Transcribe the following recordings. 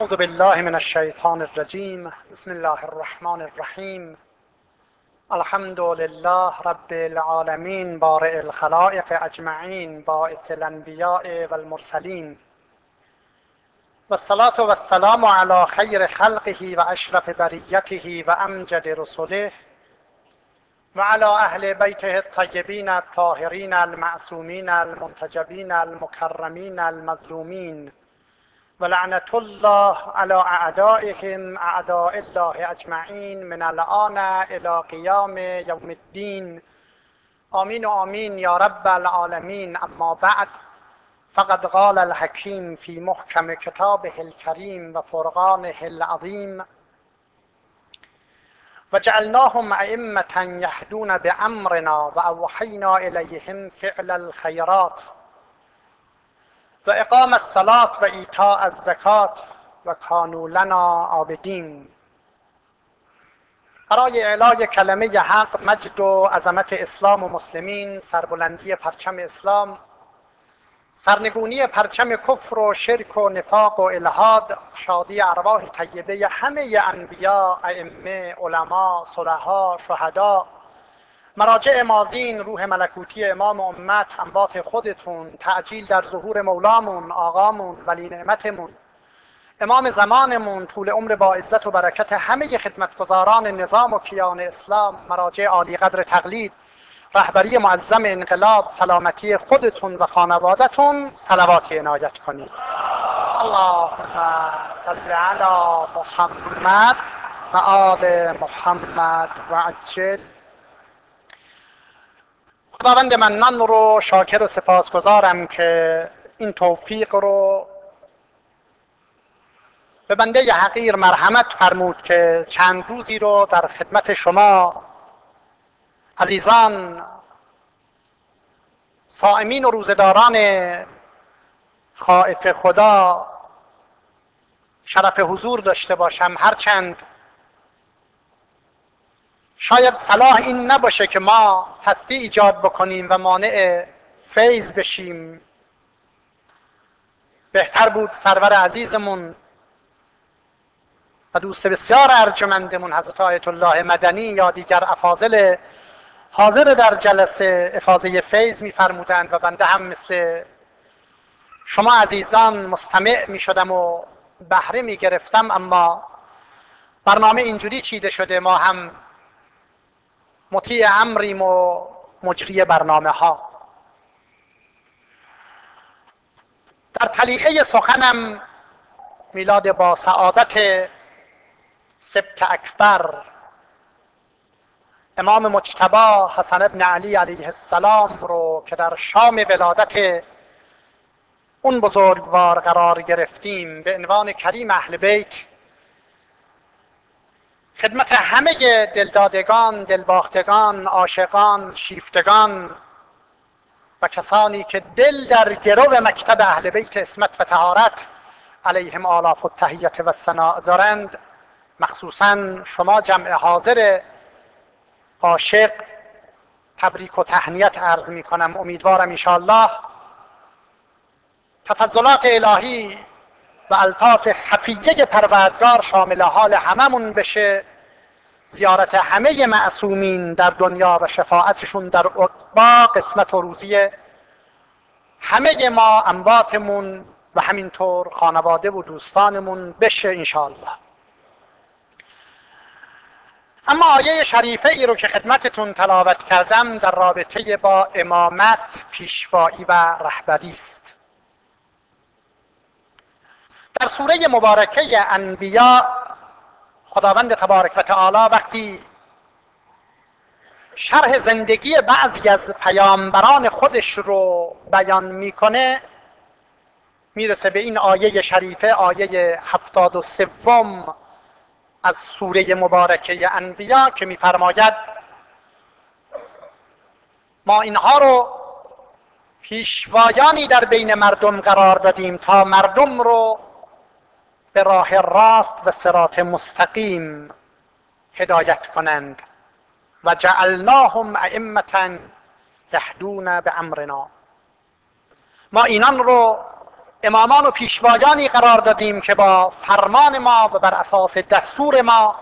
اعوذ بالله من الشیطان الرجیم. بسم الله الرحمن الرحیم. الحمد لله رب العالمین بارئ الخلائق اجمعین باعث الانبیاء والمرسلین والصلاة والسلام علی خیر خلقه و اشرف بریته و امجد رسله و علی اهل بیته الطیبین الطاهرین المعصومین المنتجبین المکرمین المظلومین و لعنت الله علی اعدائهم اعداء الله اجمعین من الان الی قیام یوم الدین. آمین و آمین یا رب العالمین. اما بعد، فقد قال الحکیم فی محکم کتابه الکریم و فرقانه العظیم: و جعلناهم ائمة یهدون بامرنا و اوحینا الیهم فعل الخیرات و اقام الصلاة و ایتاء الزکات و کانوا لنا عابدین. برای اعلای کلمه حق، مجد و عظمت اسلام و مسلمین، سربلندی پرچم اسلام، سرنگونی پرچم کفر و شرک و نفاق و الحاد، شادی ارواح طیبه همه انبیا، ائمه، علما، صلحا، شهدا، مراجع ماضین، روح ملکوتی امام امت، اموات خودتون، تعجیل در ظهور مولامون، آقامون، ولی نعمتمون، امام زمانمون، طول عمر با عزت و برکت همه خدمتگزاران نظام و کیان اسلام، مراجع عالی قدر تقلید، رهبری معظم انقلاب، سلامتی خودتون و خانوادتون صلواتی عنایت کنید. اللهم صل علی محمد و آل محمد و عجل. خداوند منان رو شاکر و سپاسگزارم که این توفیق رو به بنده حقیر مرحمت فرمود که چند روزی رو در خدمت شما عزیزان صائمین و روزداران خائف خدا شرف حضور داشته باشم. هرچند شاید صلاح این نباشه که ما هستی ایجاد بکنیم و مانع فیض بشیم. بهتر بود سرور عزیزمون و دوست بسیار ارجمندمون حضرت آیت الله مدنی یا دیگر افاضل حاضر در جلسه افاضه فیض می‌فرمودند و بنده هم مثل شما عزیزان مستمع می‌شدم و بهره می‌گرفتم. اما برنامه اینجوری چیده شده، ما هم مطیع امریم و مجری برنامه ها. در طلیعه سخنم میلاد با سعادت سبت اکبر امام مجتبی حسن ابن علی علیه السلام رو که در شام ولادت اون بزرگوار قرار گرفتیم به عنوان کریم اهل بیت، خدمت همه دلدادگان، دلباختگان، عاشقان، شیفتگان و کسانی که دل در گرو مکتب اهل بیت عصمت و طهارت علیهم آلاف التحیة و الثناء دارند، مخصوصا شما جمع حاضر عاشق، تبریک و تهنیت عرض می کنم. امیدوارم انشاءالله تفضلات الهی و الطاف خفیه پروردگار شامل حال هممون بشه، زیارت همه معصومین در دنیا و شفاعتشون در عقبی قسمت و روزی همه ما امواتمون و همینطور خانواده و دوستانمون بشه انشاءالله. اما آیه شریفه ای رو که خدمتتون تلاوت کردم در رابطه با امامت، پیشوایی و رهبری است. در سوره مبارکه انبیا خداوند تبارک و تعالی وقتی شرح زندگی بعضی از پیامبران خودش رو بیان میکنه، میرسه به این آیه شریفه، آیه 73 از سوره مبارکه انبیا که میفرماید ما اینها رو پیشوایانی در بین مردم قرار دادیم تا مردم رو به راه راست و صراط مستقیم هدایت کنند. و جعلناهم ائمة یهدون بامرنا. ما اینان رو امامان و پیشوایانی قرار دادیم که با فرمان ما و بر اساس دستور ما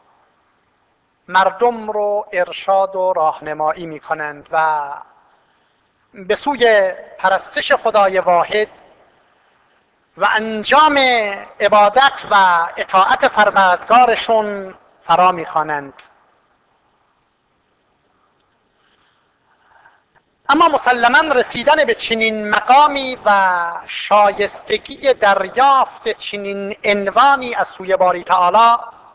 مردم رو ارشاد و راهنمایی می کنند و به سوی پرستش خدای واحد و انجام عبادت و اطاعت پروردگارشون فرا می خوانند. اما مسلماً رسیدن به چنین مقامی و شایستگی دریافت چنین عنوانی از سوی باری تعالی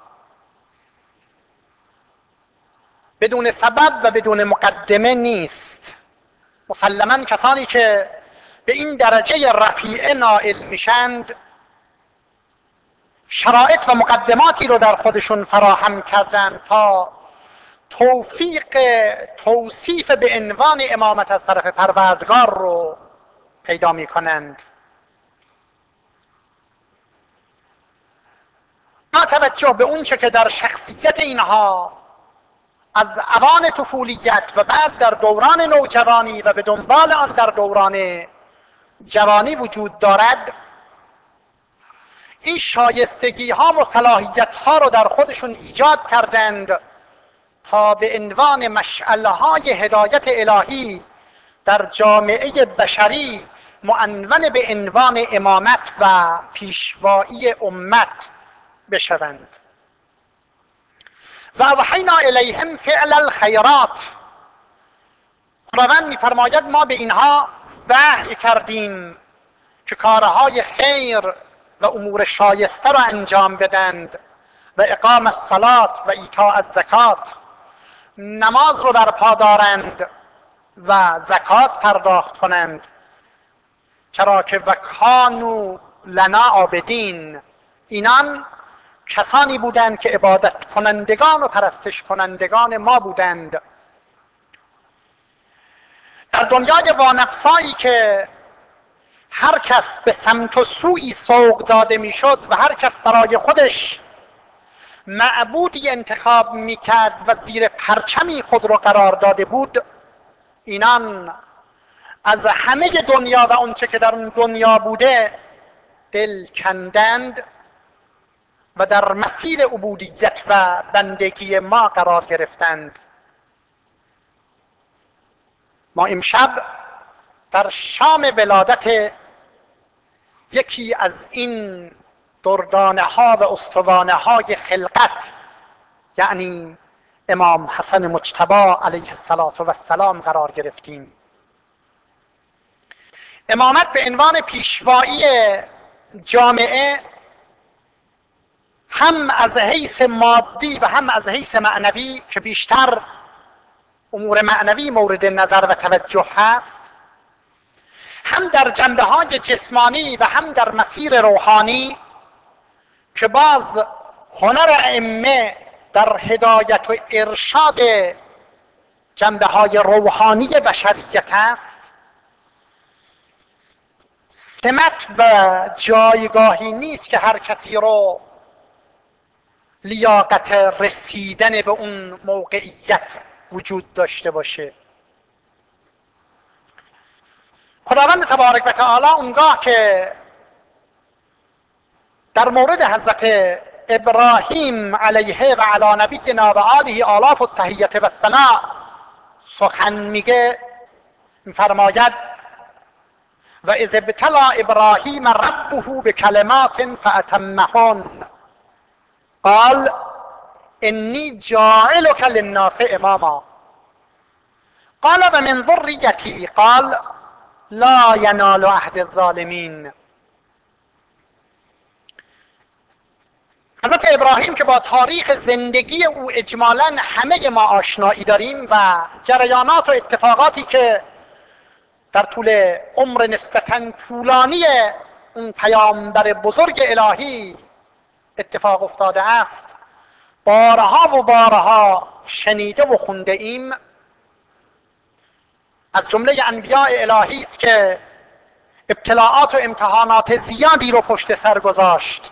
بدون سبب و بدون مقدمه نیست. مسلماً کسانی که به این درجه رفیعه نائل میشند شرایط و مقدماتی رو در خودشون فراهم کردند تا توفیق توصیف به عنوان امامت از طرف پروردگار رو پیدا می کنند. با توجه به اون چه که در شخصیت اینها از اوان طفولیت و بعد در دوران نوجوانی و به دنبال آن در دوران جوانی وجود دارد، این شایستگی ها و صلاحیت ها رو در خودشون ایجاد کردند تا به عنوان مشعله های هدایت الهی در جامعه بشری معنون به عنوان امامت و پیشوایی امت بشوند. و اوحینا الیهم فعل الخیرات، خداوند می‌فرماید ما به اینها وحی کردیم که کارهای خیر و امور شایسته را انجام بدند و اقام الصلات و ایتاء الزکات، نماز رو برپا دارند و زکات پرداخت کنند. چرا که و کانوا لنا عابدین، اینان کسانی بودند که عبادت کنندگان و پرستش کنندگان ما بودند. در دنیای وانفسایی که هر کس به سمت و سوی سوق داده میشد و هر کس برای خودش معبودی انتخاب میکرد و زیر پرچمی خود را قرار داده بود، اینان از همه دنیا و اونچه که در اون دنیا بوده دل کندند و در مسیر عبودیت و بندگی ما قرار گرفتند. ما امشب در شام ولادت یکی از این دردانه ها و استوانه های خلقت، یعنی امام حسن مجتبی علیه السلام قرار گرفتیم. امامت به عنوان پیشوایی جامعه هم از حیث مادی و هم از حیث معنوی، که بیشتر امور معنوی مورد نظر و توجه هست، هم در جنبه های جسمانی و هم در مسیر روحانی که باز هنر ائمه در هدایت و ارشاد جنبه های روحانی بشریت است، سمت و جایگاهی نیست که هر کسی رو لیاقت رسیدن به اون موقعیت وجود داشته باشه. خداوند تبارک و تعالی اونگاه که در مورد حضرت ابراهیم علیه و علی نبینا و آله آلاف التحیت و الثناء سخن میگه، میفرماید و اذ ابتلی ابراهیم ربه بکلمات فاتمهن قال انی جاعلک للناس اماما قال و من ذریتی قال لا ینال عهد الظالمین. حضرت ابراهیم که با تاریخ زندگی او اجمالاً همه ما آشنایی داریم و جریانات و اتفاقاتی که در طول عمر نسبتاً طولانی اون پیامبر بزرگ الهی اتفاق افتاده است، بارها و بارها شنیده و خونده ایم. از جمله انبیاء الهی است که ابتلاعات و امتحانات زیادی رو پشت سر گذاشت.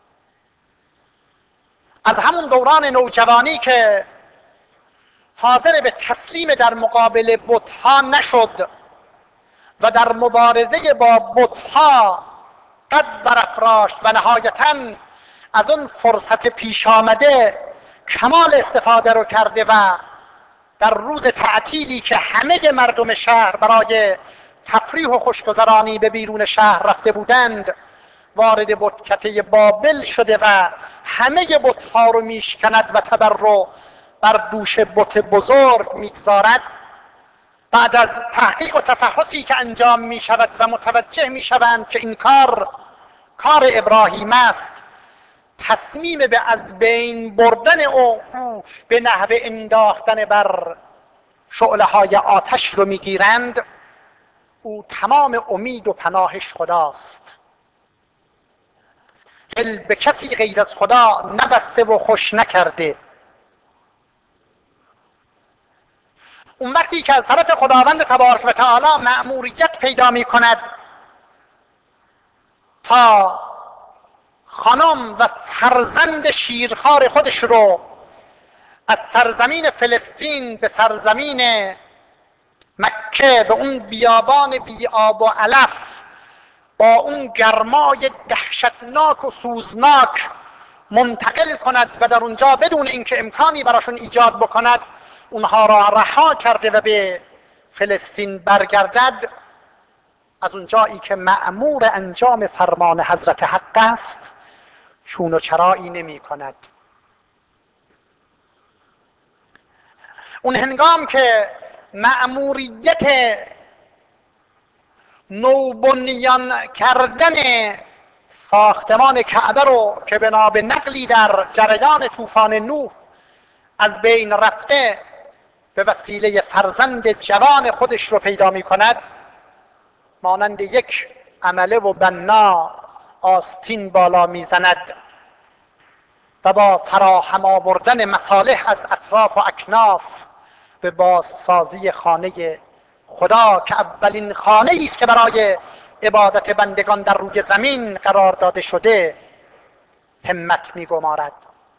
از همون دوران نوجوانی که حاضر به تسلیم در مقابل بت‌ها نشد و در مبارزه با بت‌ها قد برافراشت و نهایتاً از اون فرصت پیش آمده کمال استفاده رو کرده و در روز تعطیلی که همه مردم شهر برای تفریح و خوشگذرانی به بیرون شهر رفته بودند، وارد بتکده بابل شده و همه بت‌ها رو میشکند و تبرک بر دوش بت بزرگ میگذارد. بعد از تحقیق و تفحصی که انجام می شود و متوجه می شوند که این کار ابراهیم است، تصمیم به از بین بردن او به نحو انداختن بر شعله های آتش رو می گیرند. او تمام امید و پناهش خداست، دل به کسی غیر از خدا نبسته و خوش نکرده. اون وقتی که از طرف خداوند تبارک و تعالی مأموریت پیدا می کند تا خانم و فرزند شیرخوار خودش رو از سرزمین فلسطین به سرزمین مکه، به اون بیابان بی آب و علف با اون گرمای دهشتناک و سوزناک منتقل کند و در اونجا بدون اینکه امکانی براشون ایجاد بکند اونها را رها کرده و به فلسطین برگردد، از اونجایی که مأمور انجام فرمان حضرت حق است چون و چرایی نمی کند. اون هنگام که مأموریت نوبنیان کردن ساختمان کعبه رو که بنا به نقلی در جریان طوفان نوح از بین رفته به وسیله فرزند جوان خودش رو پیدا می کند، مانند یک عمله و بنا آستین بالا می زند و با فراهم آوردن مصالح از اطراف و اکناف به بازسازی خانه خدا که اولین خانه است که برای عبادت بندگان در روی زمین قرار داده شده همت می‌گمارد.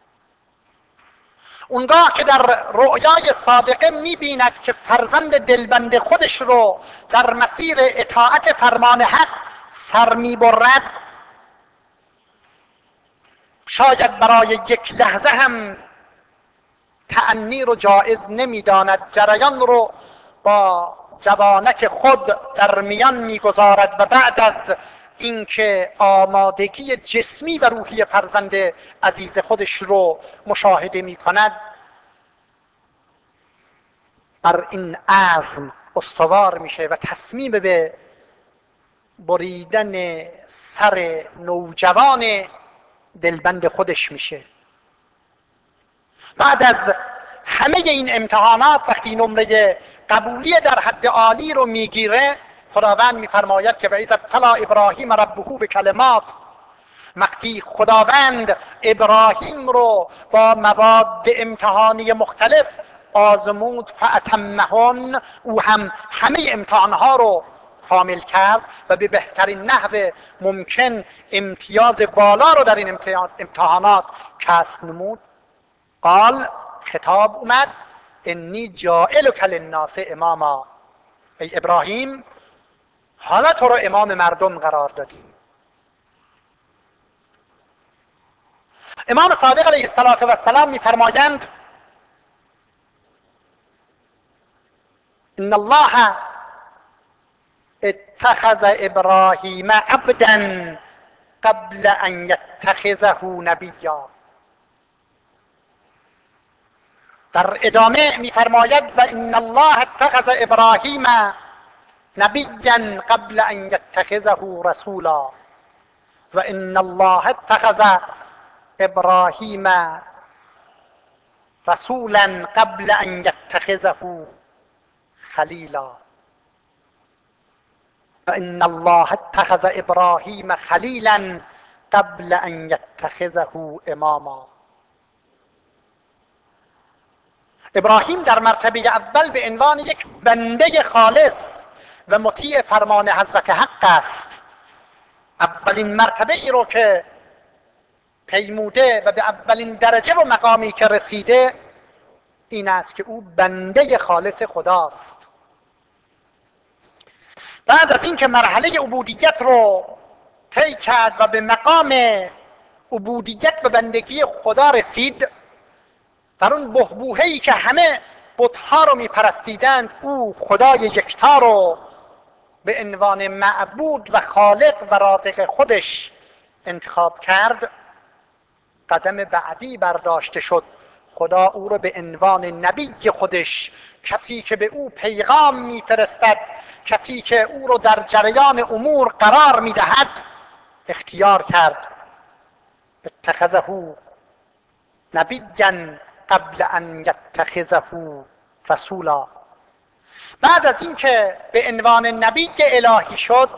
اونگاه که در رؤیای صادقه می‌بیند که فرزند دلبند خودش رو در مسیر اطاعت فرمان حق سر می‌برد، شاید برای یک لحظه هم تأنی رو جایز نمی‌داند، جریان رو با جوانک خود در میان می‌گذارد و بعد از اینکه آمادگی جسمی و روحی فرزند عزیز خودش رو مشاهده می‌کند، بر این عزم استوار میشه و تصمیم به بریدن سر نوجوان دلبند خودش میشه. بعد از همه این امتحانات وقتی نمره قبولی در حد عالی رو میگیره، خداوند میفرماید که وَإِذَ ابْتَلَىٰ إِبْرَاهِیمَ رَبُّهُ بِکلمات، وقتی خداوند ابراهیم رو با مواد امتحانی مختلف آزمود فأتمهن، او هم همه امتحانها رو کامل کرد و به بهترین نحو ممکن امتیاز بالا رو در این امتحانات کسب نمود. قال، خطاب اومد، انی جاعلک للناس اماما، ای ابراهیم حالا تو رو امام مردم قرار دادیم. امام صادق علیه السلام میفرمایند ان الله اتخذ ابراهیم عبدا قبل ان یتخذه نبیا. در ادامه میفرماید و ان الله اتخذ ابراهیم نبیا قبل ان یتخذه رسولا و ان الله اتخذ ابراهیم رسولا قبل ان یتخذه خلیلا و ان الله اتخذ ابراهیم خلیلا قبل ان یتخذه اماما. ابراهیم در مرتبه اول به عنوان یک بنده خالص و مطیع فرمان حضرت حق است. اولین مرتبه ای رو که پیموده و به اولین درجه و مقامی که رسیده این است که او بنده خالص خداست. بعد از اینکه مرحله عبودیت رو طی کرد و به مقام عبودیت و بندگی خدا رسید، در اون بحبوحه‌ای که همه بت‌ها رو میپرستیدند، او خدای یکتا رو به عنوان معبود و خالق و رازق خودش انتخاب کرد. قدم بعدی برداشته شد، خدا او رو به عنوان نبی خودش، کسی که به او پیغام میفرستد، کسی که او رو در جریان امور قرار میدهد، اختیار کرد. اتخذه نبیا قبل ان یتخذه رسولا. بعد از اینکه به عنوان نبی الهی شد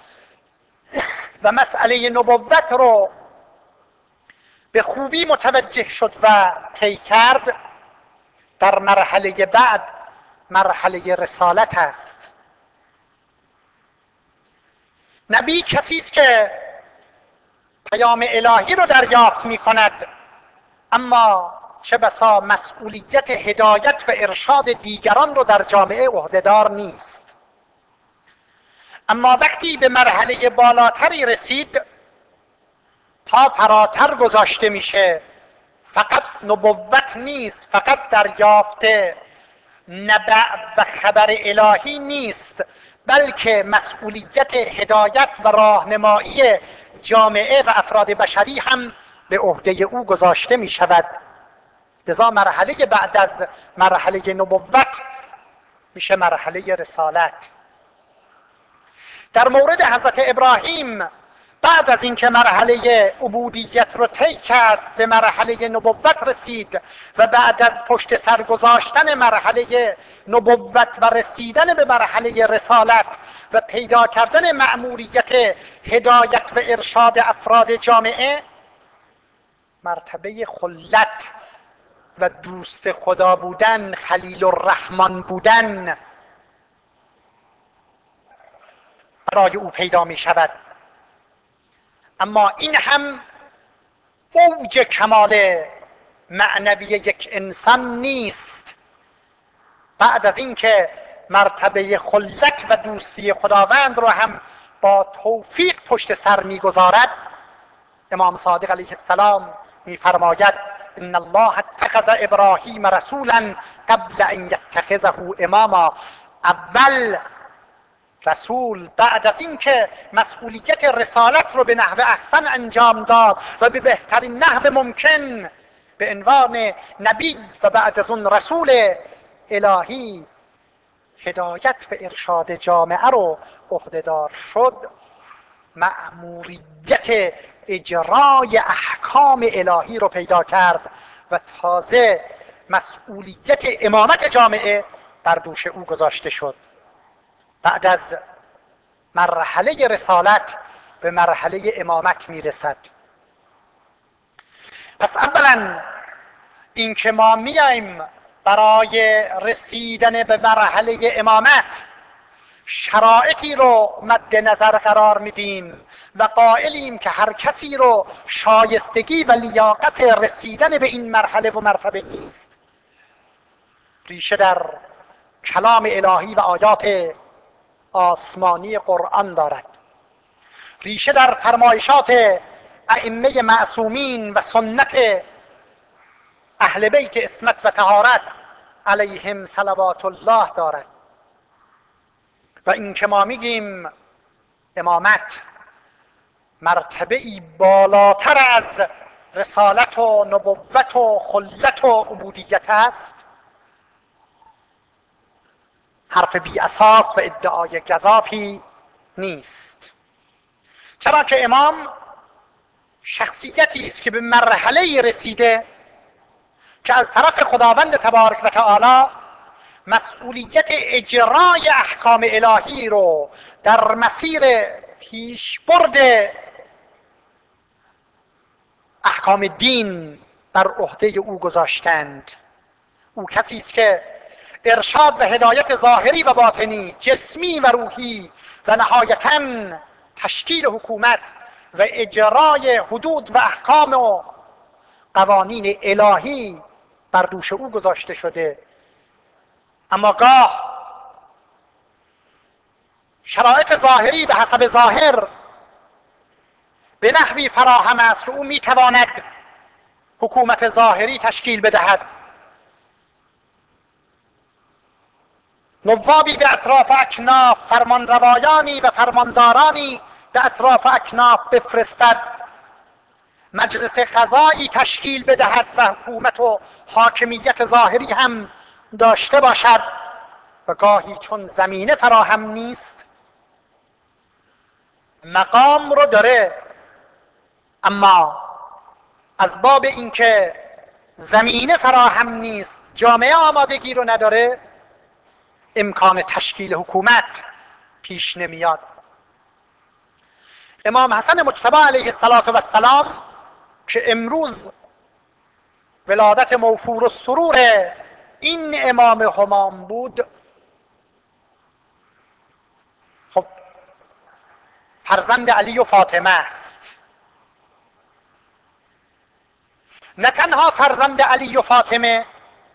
و مسئله نبوت رو به خوبی متوجه شد و طی کرد، در مرحله بعد مرحله رسالت است. نبی کسی است که پیام الهی رو دریافت می کند، اما چه بسا مسئولیت هدایت و ارشاد دیگران رو در جامعه عهدهدار نیست. اما وقتی به مرحله بالاتری رسید، پا فراتر گذاشته میشه. فقط نبوت نیست، فقط دریافت نبع و خبر الهی نیست، بلکه مسئولیت هدایت و راهنمایی جامعه و افراد بشری هم به عهده او گذاشته می شود. لذا مرحله بعد از مرحله نبوت میشه مرحله رسالت. در مورد حضرت ابراهیم، بعد از اینکه مرحله عبودیت رو طی کرد، به مرحله نبوت رسید و بعد از پشت سر گذاشتن مرحله نبوت و رسیدن به مرحله رسالت و پیدا کردن مأموریت هدایت و ارشاد افراد جامعه، مرتبه خلت و دوست خدا بودن، خلیل الرحمن بودن برای او پیدا می شود. اما این هم اوج کمال معنوی یک انسان نیست. بعد از اینکه مرتبه خلت و دوستی خداوند رو هم با توفیق پشت سر میگذارد، امام صادق علیه السلام میفرماید ان الله اتخذ ابراهیم رسولا قبل ان یتخذه اماما. اول رسول بعد از این که مسئولیت رسالت رو به نحو احسن انجام داد و به بهترین نحو ممکن به عنوان نبی و بعد از اون رسول الهی هدایت و ارشاد جامعه رو عهدهدار شد، مأموریت اجرای احکام الهی رو پیدا کرد و تازه مسئولیت امامت جامعه بر دوش او گذاشته شد. بعد از مرحله رسالت به مرحله امامت میرسد. پس اولا این که ما میایم برای رسیدن به مرحله امامت شرایطی رو مد نظر قرار میدیم و قائلیم که هر کسی رو شایستگی و لیاقت رسیدن به این مرحله و مرتبه نیست، ریشه در کلام الهی و آیات آسمانی قرآن دارد، ریشه در فرمایشات ائمه معصومین و سنت اهل بیت عصمت و طهارت علیهم صلوات الله دارد. و این که ما میگیم امامت مرتبه‌ای بالاتر از رسالت و نبوت و خلت و عبودیت است، حرف بی اساس و ادعای گزافی نیست. چرا که امام شخصیتی است که به مرحله رسیده که از طرف خداوند تبارک و تعالی مسئولیت اجرای احکام الهی رو در مسیر پیشبرد احکام دین بر عهده او گذاشتند. او کسی است که ارشاد و هدایت ظاهری و باطنی، جسمی و روحی و نهایتاً تشکیل حکومت و اجرای حدود و احکام و قوانین الهی بر دوش او گذاشته شده. اما گاه شرایط ظاهری به حسب ظاهر به نحوی فراهم است که او میتواند حکومت ظاهری تشکیل بدهد، نوابی به اطراف اکناف، فرمانروایانی و فرماندارانی به اطراف اکناف بفرستد، مجلس قضایی تشکیل بدهد و حکومت و حاکمیت ظاهری هم داشته باشد. و گاهی چون زمینه فراهم نیست مقام رو داره، اما از باب اینکه زمینه فراهم نیست، جامعه آمادگی رو نداره، امکان تشکیل حکومت پیش نمیاد. امام حسن مجتبی علیه السلام که امروز ولادت موفور السرور این امام همام بود، خب فرزند علی و فاطمه است. نه تنها فرزند علی و فاطمه،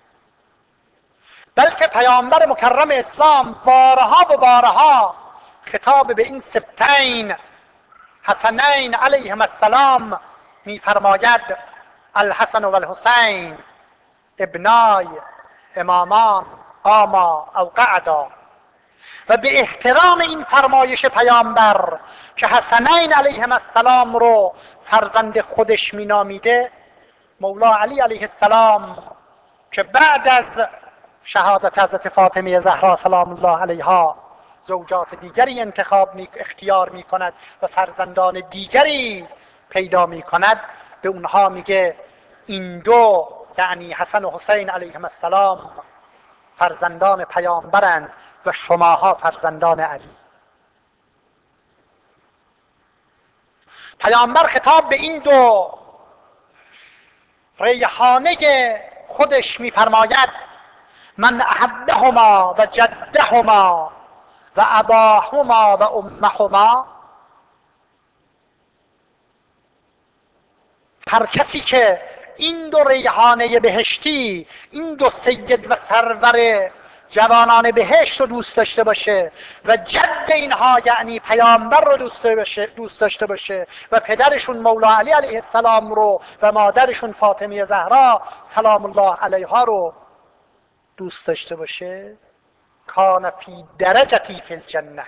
بلکه پیامبر مکرم اسلام بارها و بارها خطاب به این سبتین حسنین علیهم السلام میفرماید الحسن و الحسین ابنای امامان قاما او قعدا. و به احترام این فرمایش پیامبر که حسنین علیهم السلام رو فرزند خودش مینامیده، مولا علی علیه السلام که بعد از شهادت حضرت فاطمه زهرا سلام الله علیها زوجات دیگری اختیار می کند و فرزندان دیگری پیدا می کند، به اونها میگه این دو، یعنی حسن و حسین علیهم السلام، فرزندان پیامبرند و شماها فرزندان علی. پیامبر خطاب به این دو ریحانه خودش میفرماید من احبهما و جدهما و اباهما و امهما، هر کسی که این دو ریحانه بهشتی، این دو سید و سرور جوانان بهشت رو دوست داشته باشه و جد اینها یعنی پیامبر رو دوست داشته باشه و پدرشون مولا علی علیه السلام رو و مادرشون فاطمه زهرا سلام الله علیها رو دوست داشته باشه، کان فی درجتی فی الجنه،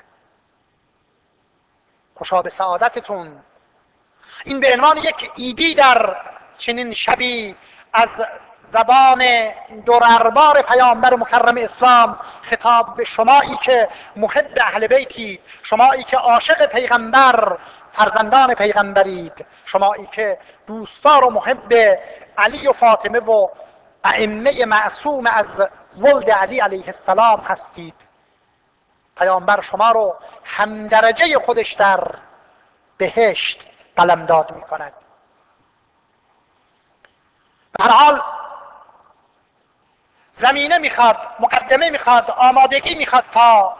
خوشا به سعادتتون. این به عنوان یک ایدی در چنین شبی از زبان دراربار پیامبر مکرم اسلام خطاب به شمایی که محب اهل بیتید، شمایی که عاشق پیغمبر فرزندان پیغمبرید، شمایی که دوستدار و محب علی و فاطمه و ائمه معصوم از ولد علی علیه السلام هستید، پیامبر شما رو همدرجه خودش در بهشت قلمداد می کند. به هر حال زمینه میخواد، مقدمه میخواد، آمادگی میخواد تا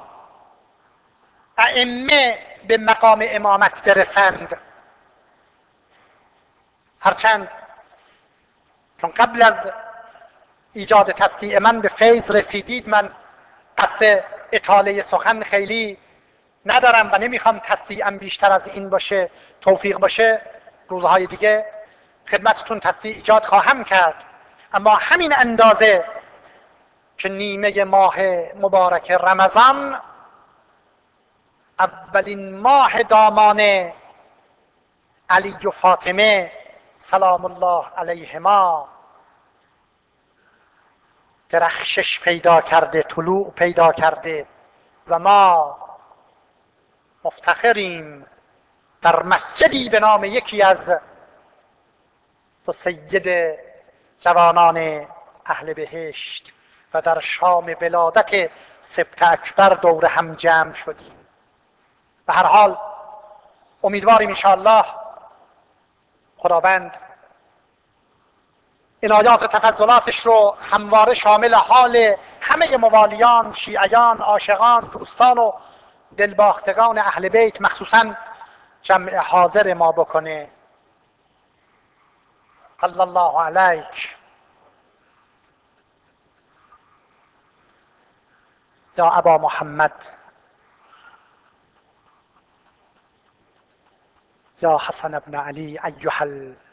ائمه به مقام امامت برسند. هرچند چون قبل از ایجاد تصدیع من به فیض رسیدید، من قصد اطاله سخن خیلی ندارم و نمیخوام تصدیعم بیشتر از این باشه. توفیق باشه روزهای دیگه خدمتتون تصدیع ایجاد خواهم کرد، اما همین اندازه که نیمه ماه مبارک رمضان اولین ماه دامان علی و فاطمه سلام الله علیهما درخشش پیدا کرده، طلوع پیدا کرده و ما مفتخریم در مسجدی به نام یکی از دو سید جوانان اهل بهشت و در شام ولادت سبت اکبر دور هم جمع شدیم. به هر حال امیدواریم انشاءالله خداوند عنایات و تفضلاتش رو همواره شامل حال همه موالیان، شیعیان، عاشقان، دوستان و دلباختگان اهل بیت مخصوصا جمع حاضر ما بکنه. صلی الله علیک یا ابا محمد یا حسن ابن علی ایها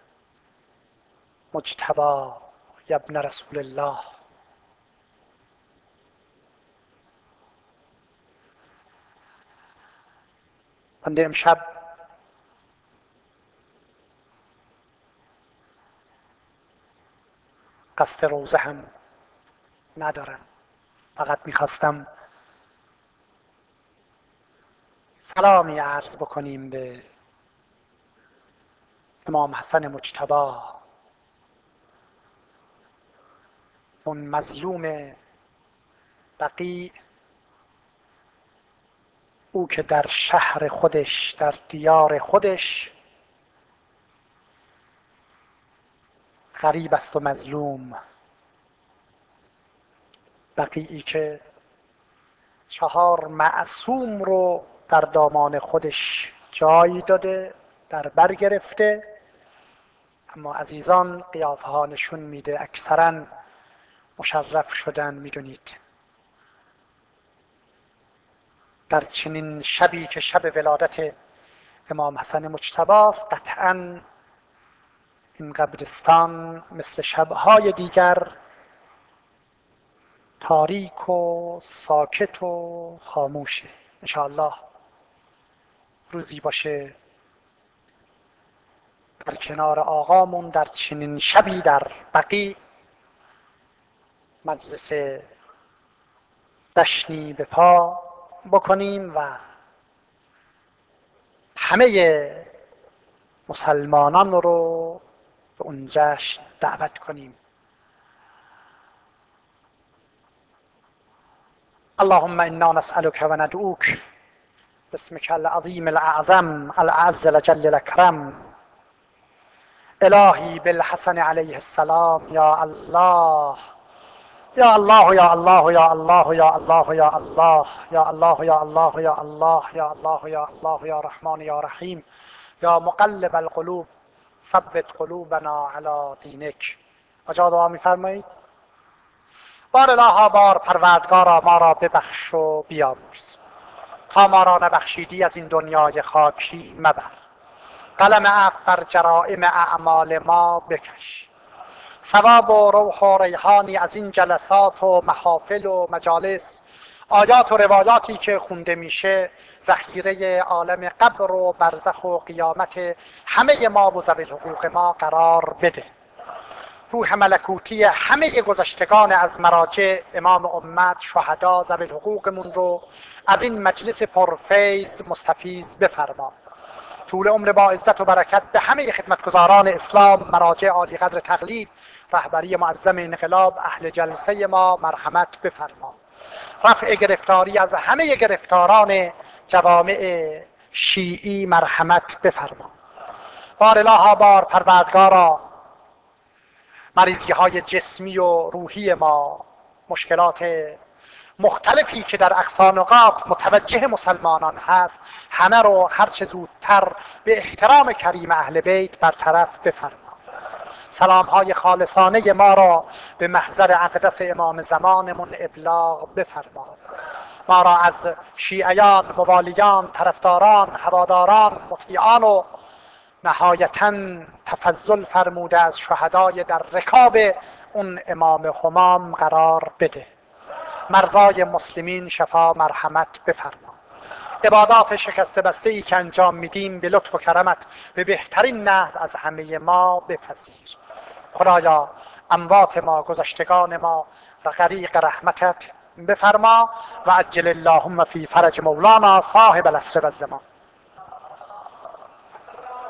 المجتبی یا ابن رسول الله. بنده امشب قصد روزه هم ندارم، فقط میخواستم سلامی عرض بکنیم به امام حسن مجتبی، اون مظلوم بقیع، او که در شهر خودش، در دیار خودش غریب است و مظلوم. بقیعی که 4 معصوم رو در دامان خودش جای داده، در بر گرفته، اما عزیزان قیافه ها نشون میده اکثرا مشرف شدن. میدونید در چنین شبی که شب ولادت امام حسن مجتبی است، قطعا این قبرستان مثل شبهای دیگر تاریک و ساکت و خاموشه. انشاءالله روزی باشه در کنار آقامون در چنین شبی در بقیع مجلس جشنی به پا بکنیم و همه مسلمانان رو به اون جشن دعوت کنیم. اللهم انا نسألك و ندعوك باسمك العظیم الاعظم الاعز الجل الاکرم الهی بالحسن علیه السلام. یا الله یا الله یا الله یا الله یا الله یا الله یا الله یا الله یا الله یا الله یا الله یا رحمان یا رحیم یا مقلب القلوب ثبت قلوبنا علی دینک. آجا دعا می‌فرمایید. بار الها بار پروردگارا ما را ببخش و بیامرز، تا ما را نبخشیدی از این دنیای خاکی مبر. قلم عفو بر جرائم اعمال ما بکش، ثواب و روح و ریحانی از این جلسات و محافل و مجالس، آیات و روایاتی که خونده میشه ذخیره عالم قبر و برزخ و قیامت همه ما و ذوی الحقوق ما قرار بده. روح ملکوتی همه گذشتگان از مراجع، امام امت، شهدا، ذوی الحقوقمون رو از این مجلس پرفیض مستفیض بفرما. طول عمر با عزت و برکت به همه خدمتگزاران اسلام، مراجع عالی قدر تقلید، رهبری معظم انقلاب، اهل جلسه ما مرحمت بفرما. رفع گرفتاری از همه گرفتاران جوامع شیعی مرحمت بفرما. بار الها بار پروردگارا مریضی های جسمی و روحی ما، مشکلات مختلفی که در اقصا نقاط متوجه مسلمانان هست، همه رو هرچه زودتر به احترام کریم اهل بیت برطرف بفرما. سلام های خالصانه ما را به محضر اقدس امام زمانمون ابلاغ بفرما. ما را از شیعیان، موالیان، طرفداران، هواداران، مطیعان و نهایتاً تفضل فرموده از شهدای در رکاب اون امام همام قرار بده. مرضای مسلمین شفا مرحمت بفرما. عبادات شکسته بسته ای که انجام میدیم به لطف و کرمت به بهترین نحو از همه ما بپذیر. خدایا اموات ما، گذشتگان ما را غریق رحمتت بفرما و عجل اللهم فی فرج مولانا صاحب العصر و الزمان.